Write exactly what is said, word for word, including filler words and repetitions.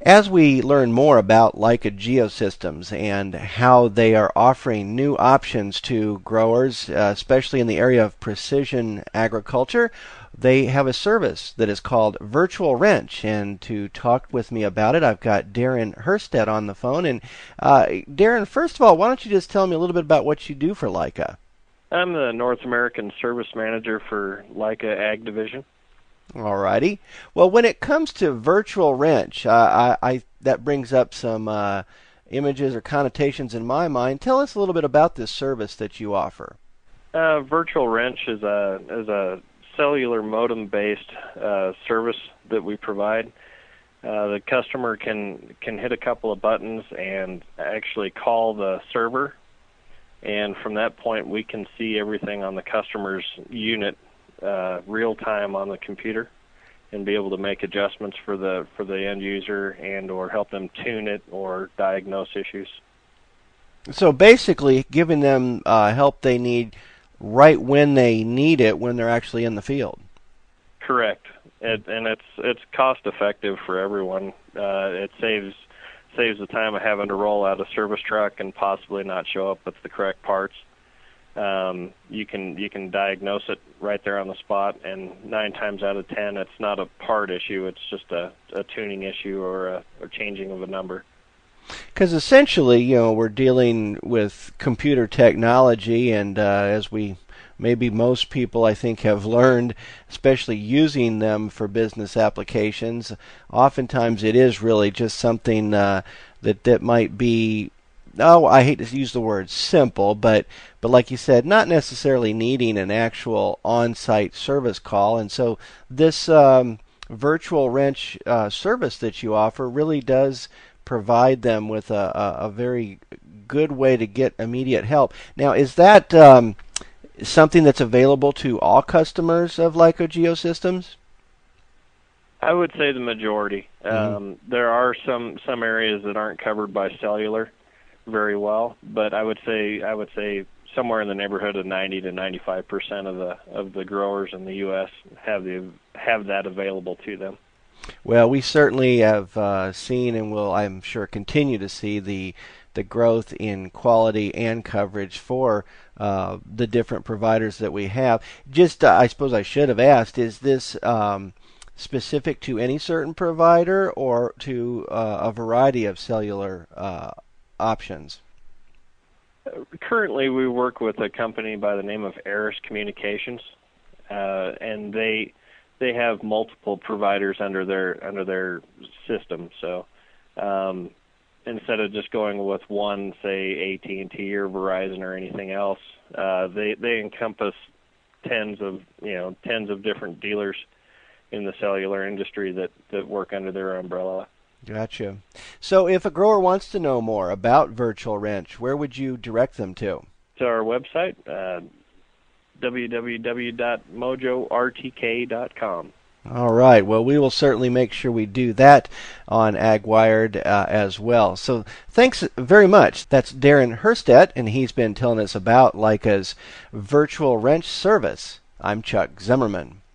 As we learn more about Leica Geosystems and how they are offering new options to growers, uh, especially in the area of precision agriculture, they have a service that is called Virtual Wrench. And to talk with me about it, I've got Darren Herstedt on the phone. And uh, Darren, first of all, why don't you just tell me a little bit about what you do for Leica? I'm the North American Service Manager for Leica Ag Division. All righty. Well, when it comes to Virtual Wrench, uh, I, I that brings up some uh, images or connotations in my mind. Tell us a little bit about this service that you offer. Uh, Virtual Wrench is a is a cellular modem-based uh, service that we provide. Uh, the customer can can hit a couple of buttons and actually call the server, and from that point we can see everything on the customer's unit uh, real time on the computer, and be able to make adjustments for the for the end user and or help them tune it or diagnose issues. So basically, giving them uh, help they need right when they need it, when they're actually in the field. Correct, it, and it's it's cost effective for everyone. Uh, it saves saves the time of having to roll out a service truck and possibly not show up with the correct parts. Um, you can you can diagnose it right there on the spot, and nine times out of ten, it's not a part issue. It's just a, a tuning issue or a, a changing of a number. Because essentially, you know, we're dealing with computer technology, and uh, as we maybe most people, I think, have learned, especially using them for business applications, oftentimes it is really just something uh, that that might be. Oh, I hate to use the word simple, but but like you said, not necessarily needing an actual on-site service call. And so this um, Virtual Wrench uh, service that you offer really does provide them with a, a, a very good way to get immediate help. Now, is that um, something that's available to all customers of Leica Geosystems? I would say the majority. Mm-hmm. Um, there are some some areas that aren't covered by cellular very well, but I would say I would say somewhere in the neighborhood of ninety to ninety-five percent of the of the growers in the U S have the have that available to them. Well, we certainly have uh, seen, and will, I'm sure, continue to see the the growth in quality and coverage for uh, the different providers that we have. Just, uh, I suppose I should have asked: is this um, specific to any certain provider or to uh, a variety of cellular uh, options? Currently, we work with a company by the name of Aris Communications, uh, and they they have multiple providers under their under their system. So um, instead of just going with one, say A T and T or Verizon or anything else, uh, they they encompass tens of you know tens of different dealers in the cellular industry that that work under their umbrella. Gotcha. So if a grower wants to know more about Virtual Wrench, where would you direct them to? To our website, uh, w w w dot mojo r t k dot com. All right. Well, we will certainly make sure we do that on AgWired uh, as well. So thanks very much. That's Darren Herstedt, and he's been telling us about Leica's Virtual Wrench service. I'm Chuck Zimmerman.